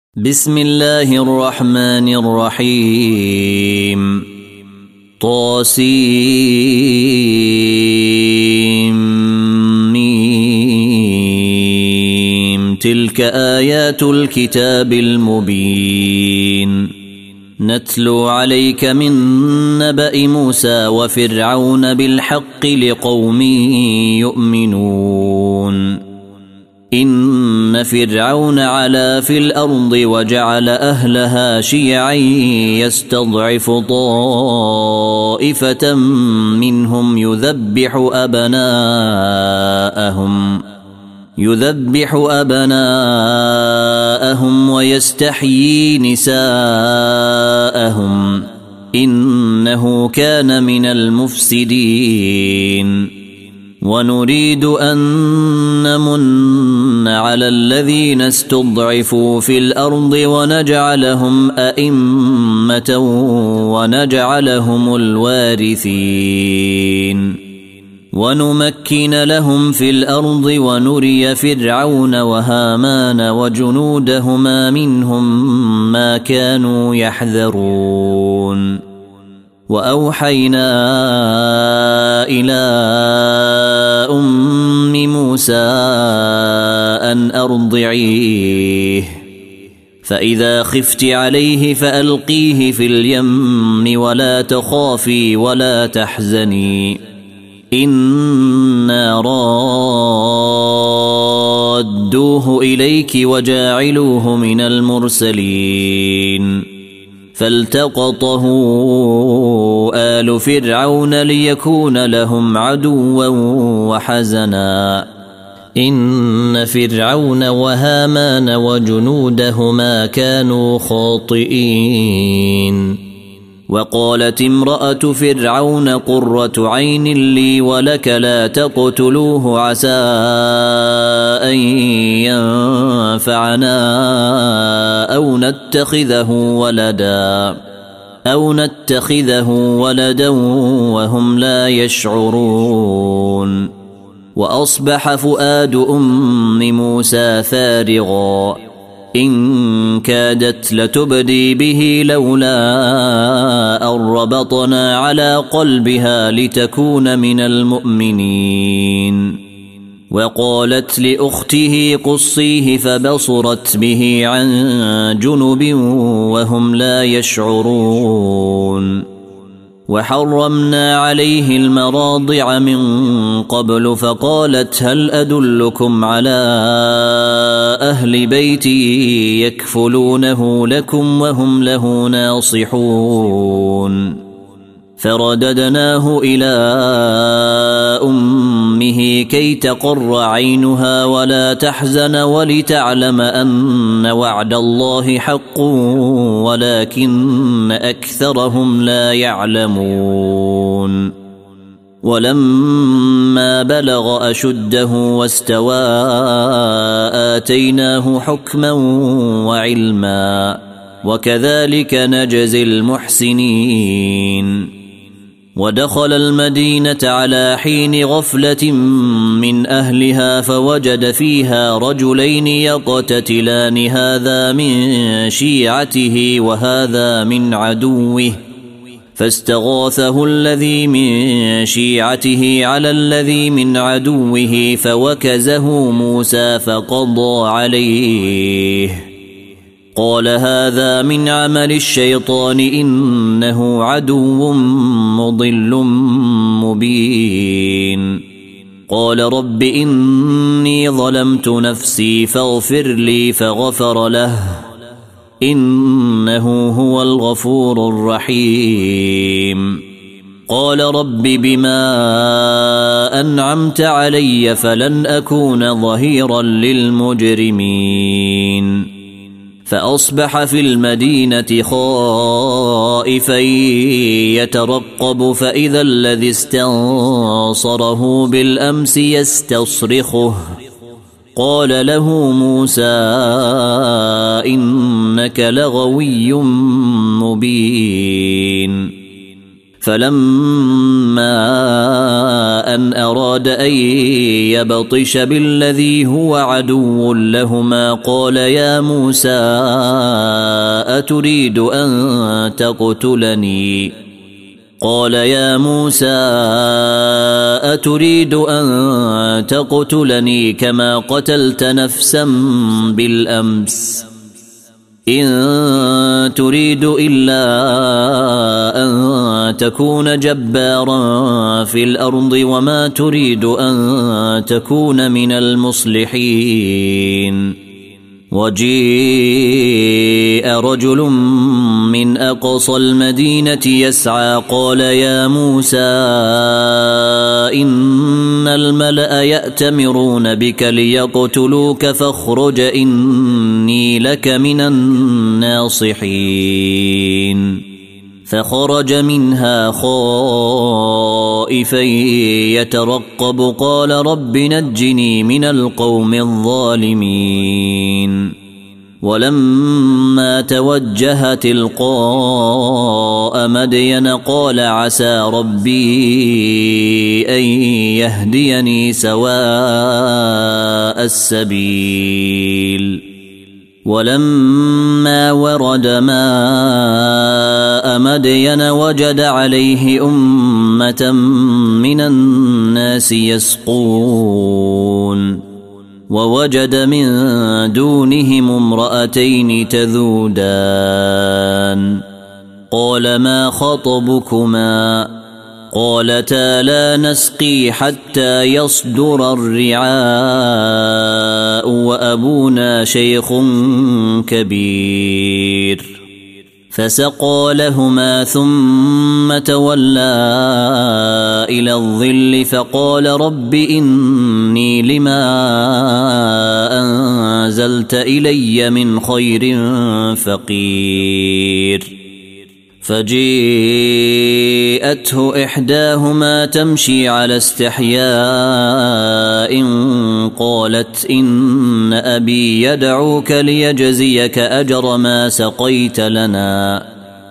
بسم الله الرحمن الرحيم طاسيم تلك آيات الكتاب المبين نتلو عليك من نبأ موسى وفرعون بالحق لقوم يؤمنون إن فرعون علا في الأرض وجعل أهلها شيعا يستضعف طائفة منهم يذبح أبناءهم ويستحيي نساءهم إنه كان من المفسدين ونريد أن نمن على الذين استضعفوا في الأرض ونجعلهم أئمة ونجعلهم الوارثين ونمكن لهم في الأرض ونري فرعون وهامان وجنودهما منهم ما كانوا يحذرون وأوحينا إلى أم موسى أن أرضعيه فإذا خفت عليه فألقيه في اليم ولا تخافي ولا تحزني إنا رادوه إليك وجاعلوه من المرسلين فالتقطه آل فرعون ليكون لهم عدوا وحزنا إن فرعون وهامان وجنودهما كانوا خاطئين وقالت امرأة فرعون قرة عين لي ولك لا تقتلوه عسى أن ينفعنا أو نتخذه ولدا وهم لا يشعرون وأصبح فؤاد أم موسى فارغا إن كادت لتبدي به لولا أن ربطنا على قلبها لتكون من المؤمنين وقالت لأخته قصيه فبصرت به عن جنب وهم لا يشعرون وحرمنا عليه المراضع من قبل فقالت هل أدلكم على أهل بيتي يكفلونه لكم وهم له ناصحون فرددناه إلى أمه كي تقر عينها ولا تحزن ولتعلم أن وعد الله حق ولكن أكثرهم لا يعلمون ولما بلغ أشده واستوى آتيناه حكما وعلما وكذلك نجزي المحسنين ودخل المدينة على حين غفلة من أهلها فوجد فيها رجلين يقتتلان هذا من شيعته وهذا من عدوه فاستغاثه الذي من شيعته على الذي من عدوه فوكزه موسى فقضى عليه قال هذا من عمل الشيطان إنه عدو مضل مبين قال رب إني ظلمت نفسي فاغفر لي فغفر له إنه هو الغفور الرحيم قال رب بما أنعمت علي فلن أكون ظهيرا للمجرمين فأصبح في المدينة خائفا يترقب فإذا الذي استنصره بالأمس يستصرخه قال له موسى إنك لغوي مبين فلما أن أراد أن يبطش بالذي هو عدو لهما قال يا موسى أتريد أن تقتلني كما قتلت نفسا بالأمس إن تريد إلا أن تكون جبارا في الأرض وما تريد أن تكون من المصلحين. وجيء رجل من أقصى المدينة يسعى قال يا موسى إن الملأ يأتمرون بك ليقتلوك فاخرج إني لك من الناصحين. فخرج منها خائفا يترقب قال رب نجني من القوم الظالمين. ولما توجه تلقاء مدين قال عسى ربي أن يهديني سواء السبيل. ولما ورد ماء مدين وجد عليه أمة من الناس يسقون ووجد من دونهم امرأتين تذودان قال ما خطبكما قالتا لا نسقي حتى يصدر الرعاء وأبونا شيخ كبير. فسقى لهما ثم تولى إلى الظل فقال رب إني لما أنزلت إلي من خير فقير. فجيءته إحداهما تمشي على استحياء قالت إن أبي يدعوك ليجزيك أجر ما سقيت لنا.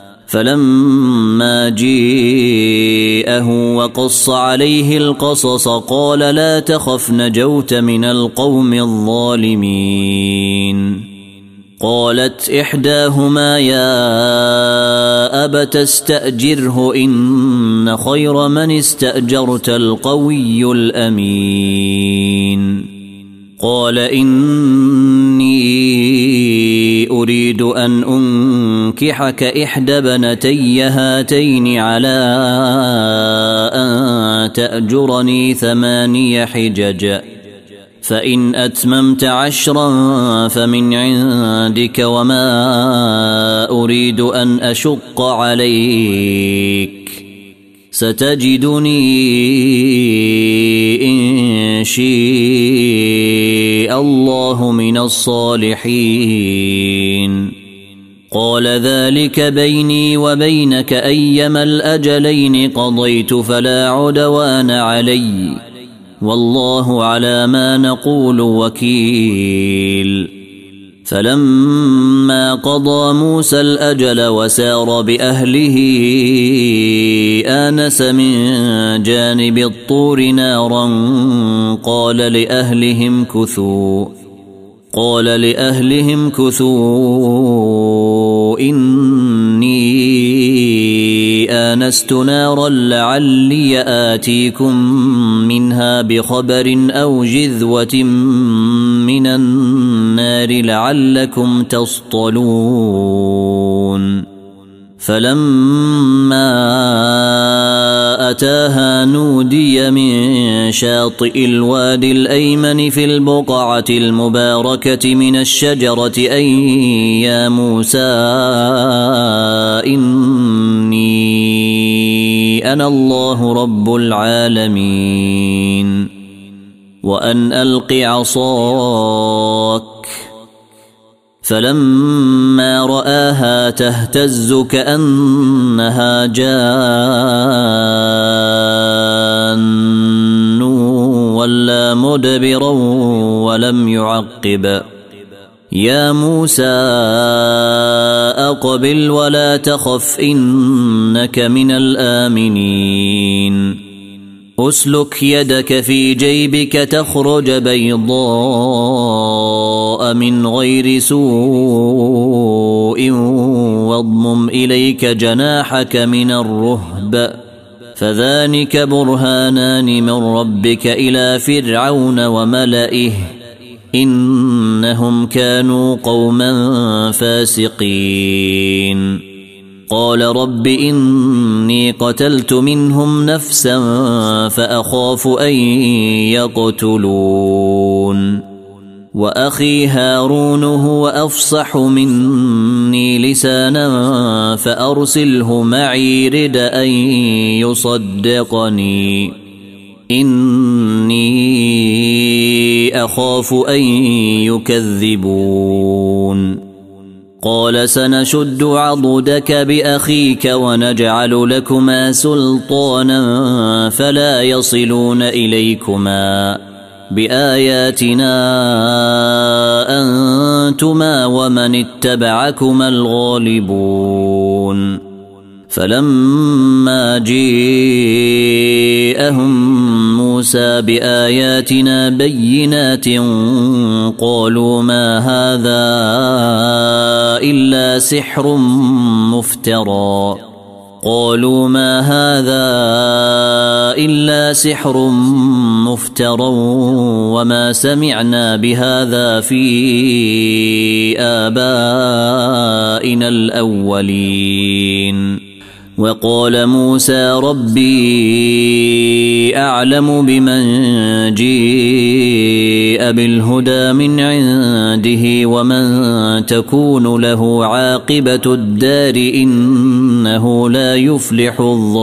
فلما جيءه وقص عليه القصص قال لا تخف نجوت من القوم الظالمين. قالت إحداهما يا أبت استأجره إن خير من استأجرت القوي الأمين. قال إني أريد أن أنكحك إحدى بنتي هاتين على أن تأجرني 8 حجج فإن أتممت 10 فمن عندك وما أريد أن أشق عليك ستجدني إن شاء الله من الصالحين. قال ذلك بيني وبينك أيما الأجلين قضيت فلا عدوان علي والله على ما نقول وكيل. فلما قضى موسى الأجل وسار بأهله آنس من جانب الطور نارا قال لأهلهم كثوا إني آنست نارا لعلي آتيكم منها بخبر أو جذوة من النار لعلكم تصطلون. فلما أتاها نودي من شاطئ الوادي الأيمن في البقعة المباركة من الشجرة أن يا موسى إني أنا الله رب العالمين وأن ألق عصاك. فلما رآها تهتز كأنها جان ولا مدبرا ولم يعقب. يا موسى أقبل ولا تخف إنك من الآمنين أسلك يدك في جيبك تخرج بيضاء من غير سوء واضمم إليك جناحك من الرهب فذلك برهانان من ربك إلى فرعون وملئه إنهم كانوا قوما فاسقين قال رب إني قتلت منهم نفسا فأخاف أن يقتلون وأخي هارون هو أفصح مني لسانا فأرسله معي رد أن يصدقني إني أخاف أن يكذبون قال سنشد عضدك بأخيك ونجعل لكما سلطانا فلا يصلون إليكما بآياتنا أنتما ومن اتبعكما الغالبون فلما جاءهم موسى بآياتنا بينات قالوا ما هذا إلا سحر مفترى وما سمعنا بهذا في آبائنا الأولين وقال موسى ربي أعلم بمن جاء بالهدى من عنده ومن تكون له عاقبة الدار إنه لا يفلح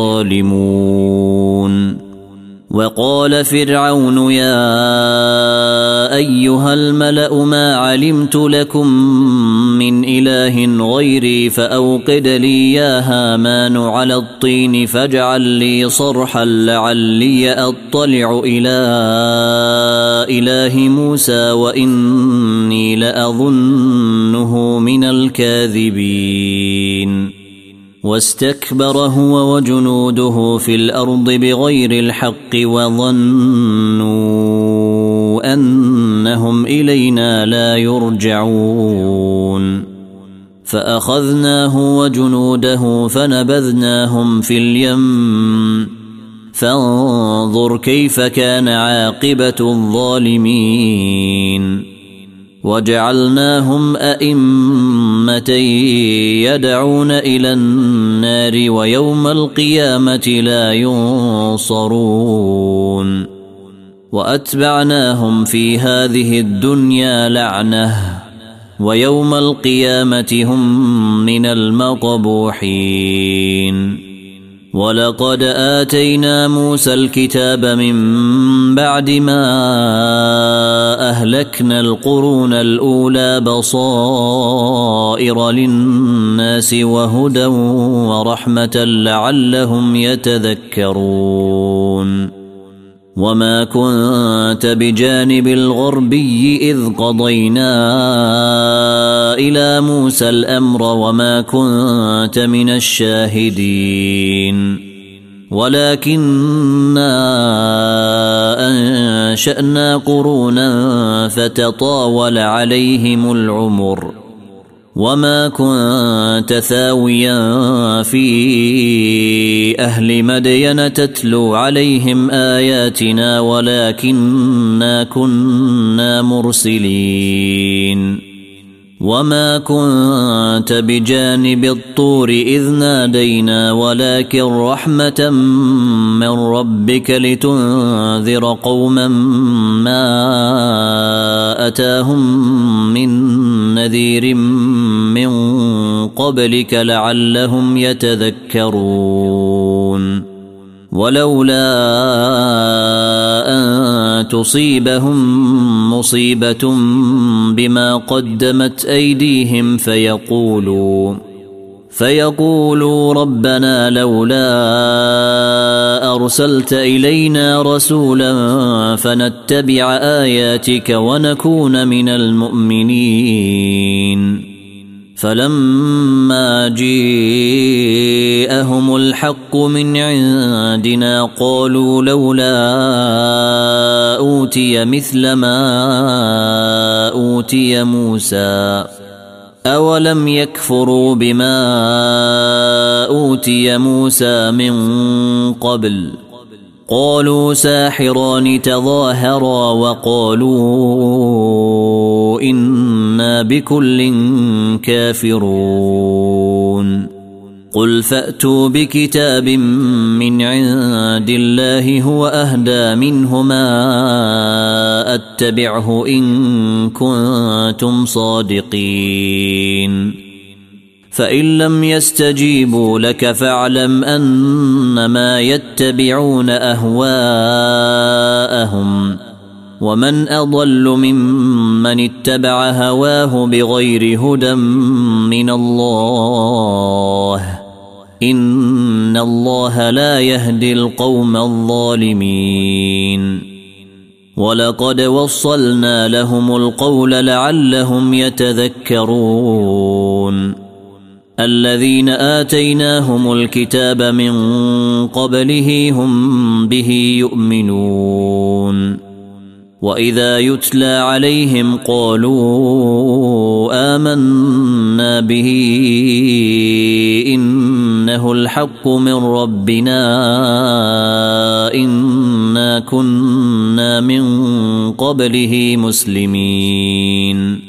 الظالمون وقال فرعون يا أيها الملأ ما علمت لكم من إله غيري فأوقد لي يا هامان على الطين فاجعل لي صرحا لعلي أطلع إلى إله موسى وإني لأظنه من الكاذبين واستكبر هو وجنوده في الأرض بغير الحق وظنوا أنهم إلينا لا يرجعون فأخذناه وجنوده فنبذناهم في اليم فانظر كيف كان عاقبة الظالمين وجعلناهم أئمة يدعون إلى النار ويوم القيامة لا ينصرون وأتبعناهم في هذه الدنيا لعنة ويوم القيامة هم من المقبوحين ولقد آتينا موسى الكتاب من بعد ما أهلكنا القرون الأولى بصائر للناس وهدى ورحمة لعلهم يتذكرون وما كنت بجانب الغربي إذ قضينا إلى موسى الأمر وما كنت من الشاهدين ولكننا أنشأنا قرونا فتطاول عليهم العمر وما كنت ثاويا في أهل مدين تتلو عليهم آياتنا ولكننا كنا مرسلين وما كنت بجانب الطور إذ نادينا ولكن رحمة من ربك لتنذر قوما ما أتاهم من نذير من قبلك لعلهم يتذكرون ولولا أن تصيبهم مصيبة بما قدمت أيديهم فيقولوا ربنا لولا أرسلت إلينا رسولا فنتبع آياتك ونكون من المؤمنين فلما جاءهم الحق من عندنا قالوا لولا أوتي مثل ما أوتي موسى أولم يكفروا بما أوتي موسى من قبل قالوا ساحران تظاهرا وقالوا إنا بكل كافرون قل فأتوا بكتاب من عند الله هو أهدى منهما أتبعه إن كنتم صادقين فإن لم يستجيبوا لك فاعلم أنما يتبعون أهواءهم ومن أضل ممن اتبع هواه بغير هدى من الله إن الله لا يهدي القوم الظالمين ولقد وصلنا لهم القول لعلهم يتذكرون الذين آتيناهم الكتاب من قبله هم به يؤمنون وإذا يتلى عليهم قالوا آمنا به إنه الحق من ربنا إنا كنا من قبله مسلمين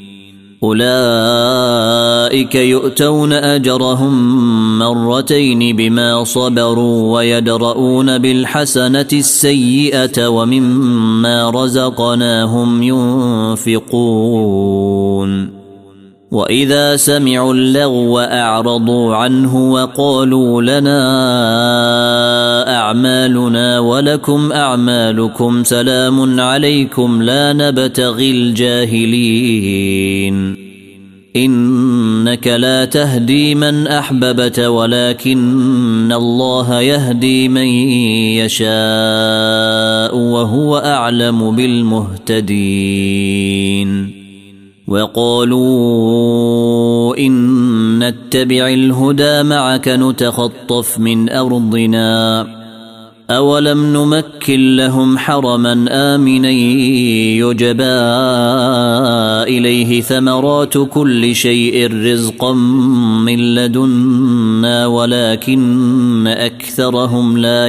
أولئك يؤتون أجرهم مرتين بما صبروا ويدرؤون بالحسنة السيئة ومما رزقناهم ينفقون وإذا سمعوا اللغو أعرضوا عنه وقالوا لنا أعمالنا ولكم أعمالكم سلام عليكم لا نبتغي الجاهلين إنك لا تهدي من أحببت ولكن الله يهدي من يشاء وهو أعلم بالمهتدين وقالوا إن نتبع الهدى معك نتخطف من أرضنا أولم نمكن لهم حرما آمنا يجبى إليه ثمرات كل شيء رزقا من لدنا ولكن أكثرهم لا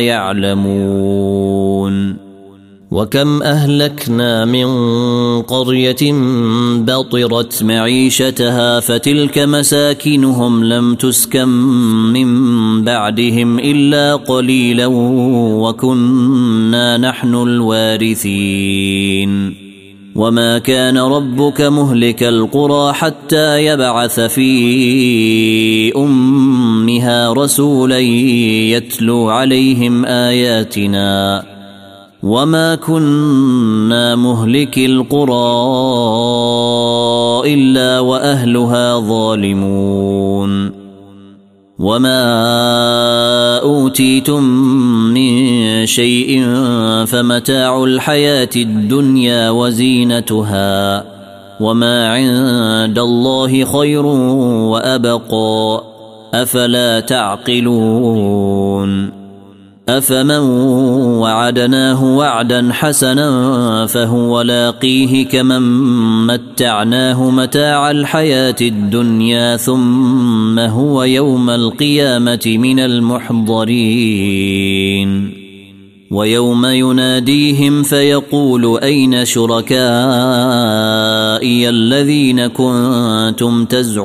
يعلمون وكم أهلكنا من قرية بطرت معيشتها فتلك مساكنهم لم تسكن من بعدهم إلا قليلا وكنا نحن الوارثين وما كان ربك مهلك القرى حتى يبعث في أمها رسولا يتلو عليهم آياتنا وما كنا مهلك القرى إلا وأهلها ظالمون وما أوتيتم من شيء فمتاع الحياة الدنيا وزينتها وما عند الله خير وأبقى أفلا تعقلون أفمن وعدناه وعدا حسنا فهو لاقيه كمن متعناه متاع الحياة الدنيا ثم هو يوم القيامة من المحضرين ويوم يناديهم فيقول أين شركائي الذين كنتم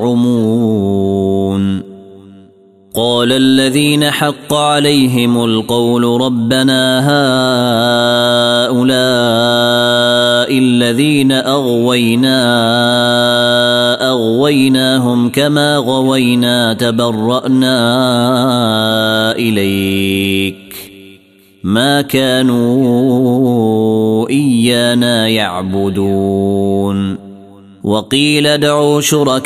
تزعمون قال الذين حق عليهم القول ربنا هؤلاء الذين أغويناهم كما غوينا تبرأنا إليك ما كانوا إيانا يعبدون وقيل ادعوا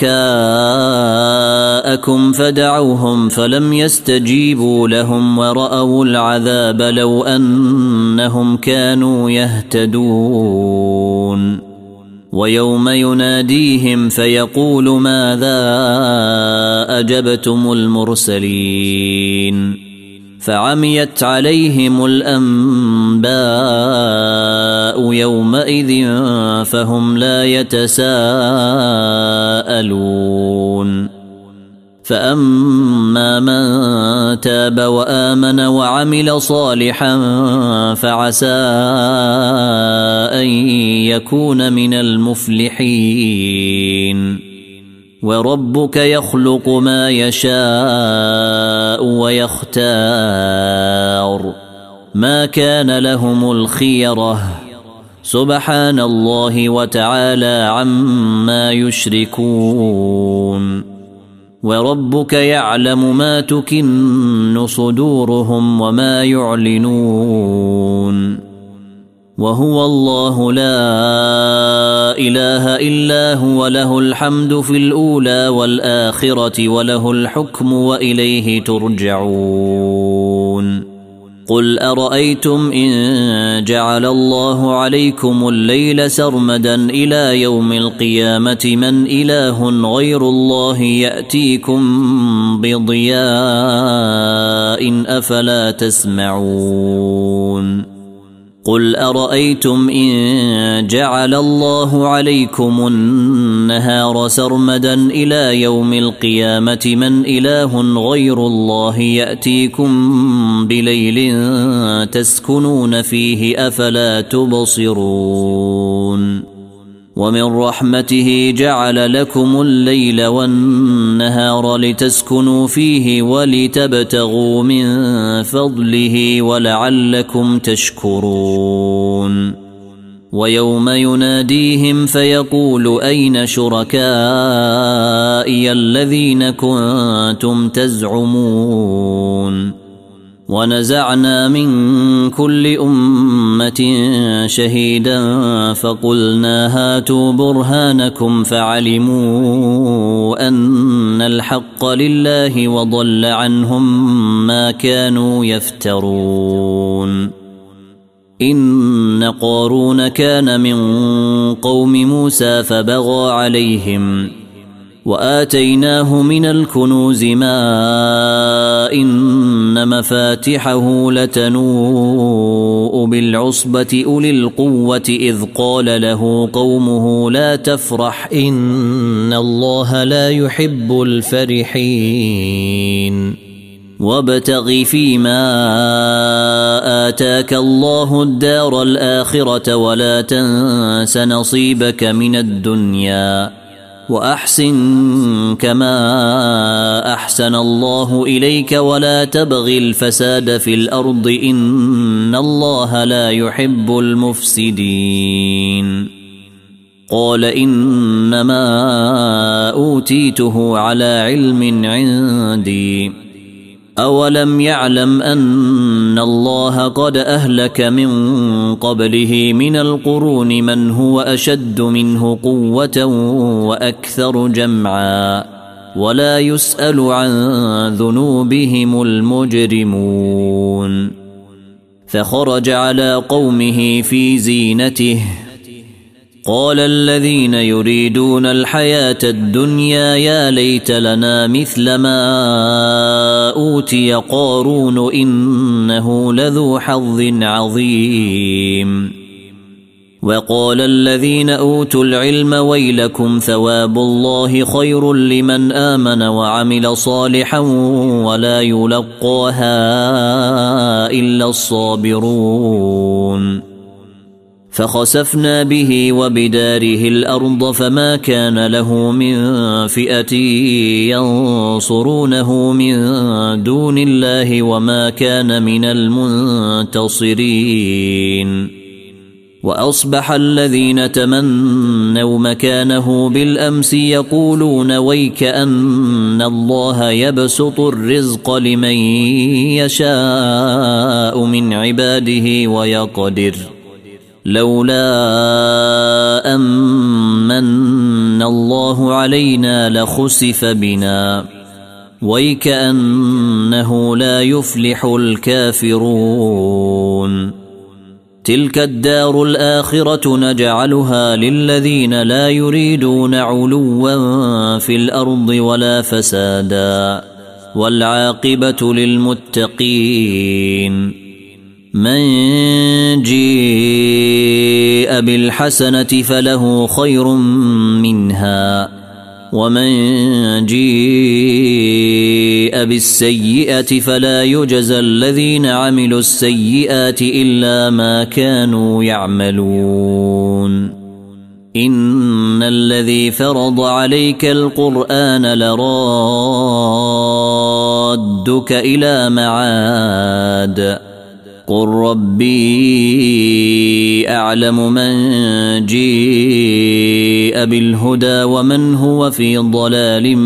شركاءكم فدعوهم فلم يستجيبوا لهم ورأوا العذاب لو أنهم كانوا يهتدون ويوم يناديهم فيقول ماذا أجبتم المرسلين فعميت عليهم الأنباء يومئذ فهم لا يتساءلون فأما من تاب وآمن وعمل صالحا فعسى أن يكون من المفلحين وربك يخلق ما يشاء ويختار ما كان لهم الخيرة سبحان الله وتعالى عما يشركون وربك يعلم ما تكن صدورهم وما يعلنون وهو الله لا إله إلا هو له الحمد في الأولى والآخرة وله الحكم وإليه ترجعون قل أرأيتم إن جعل الله عليكم الليل سرمدا إلى يوم القيامة من إله غير الله يأتيكم بضياء أفلا تسمعون قل أرأيتم إن جعل الله عليكم النهار سرمدا إلى يوم القيامة من إله غير الله يأتيكم بليل تسكنون فيه أفلا تبصرون ومن رحمته جعل لكم الليل والنهار لتسكنوا فيه ولتبتغوا من فضله ولعلكم تشكرون ويوم يناديهم فيقول أين شركائي الذين كنتم تزعمون ونزعنا من كل أمة شهيدا فقلنا هاتوا برهانكم فعلموا أن الحق لله وضل عنهم ما كانوا يفترون إن قارون كان من قوم موسى فبغى عليهم وآتيناه من الكنوز ما إن مفاتحه لتنوء بالعصبة أولي القوة إذ قال له قومه لا تفرح إن الله لا يحب الفرحين وابتغ فيما آتاك الله الدار الآخرة ولا تنس نصيبك من الدنيا وأحسن كما أحسن الله إليك ولا تبغ الفساد في الأرض إن الله لا يحب المفسدين قال إنما أوتيته على علم عندي أولم يعلم أن الله قد أهلك من قبله من القرون من هو أشد منه قوة وأكثر جمعا ولا يسأل عن ذنوبهم المجرمون فخرج على قومه في زينته قال الذين يريدون الحياة الدنيا يا ليت لنا مثل ما أوتي قارون إنه لذو حظ عظيم وقال الذين أوتوا العلم ويلكم ثواب الله خير لمن آمن وعمل صالحا ولا يلقاها إلا الصابرون فخسفنا به وبداره الأرض فما كان له من فئة ينصرونه من دون الله وما كان من المنتصرين وأصبح الذين تمنوا مكانه بالأمس يقولون ويك أن الله يبسط الرزق لمن يشاء من عباده ويقدر لولا أمن الله علينا لخسف بنا ويكأنه لا يفلح الكافرون تلك الدار الآخرة نجعلها للذين لا يريدون علوا في الأرض ولا فسادا والعاقبة للمتقين من جيء بالحسنة فله خير منها ومن جيء بالسيئة فلا يجزى الذين عملوا السيئات إلا ما كانوا يعملون إن الذي فرض عليك القرآن لرادك إلى معاد قل ربي أعلم من جيء بالهدى ومن هو في ضلال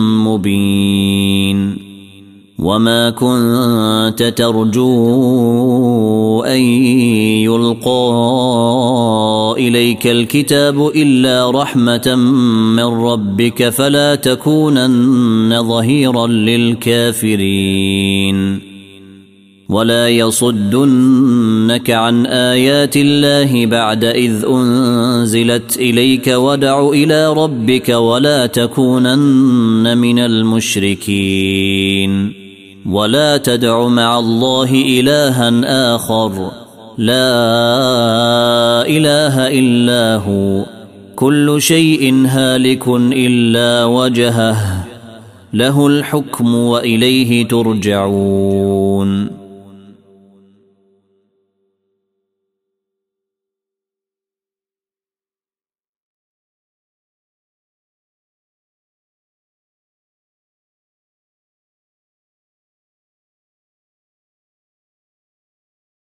مبين وما كنت ترجو أن يلقى إليك الكتاب إلا رحمة من ربك فلا تكونن ظهيرا للكافرين ولا يصدنك عن آيات الله بعد إذ أنزلت إليك ودع إلى ربك ولا تكونن من المشركين ولا تدع مع الله إلها آخر لا إله إلا هو كل شيء هالك إلا وجهه له الحكم وإليه ترجعون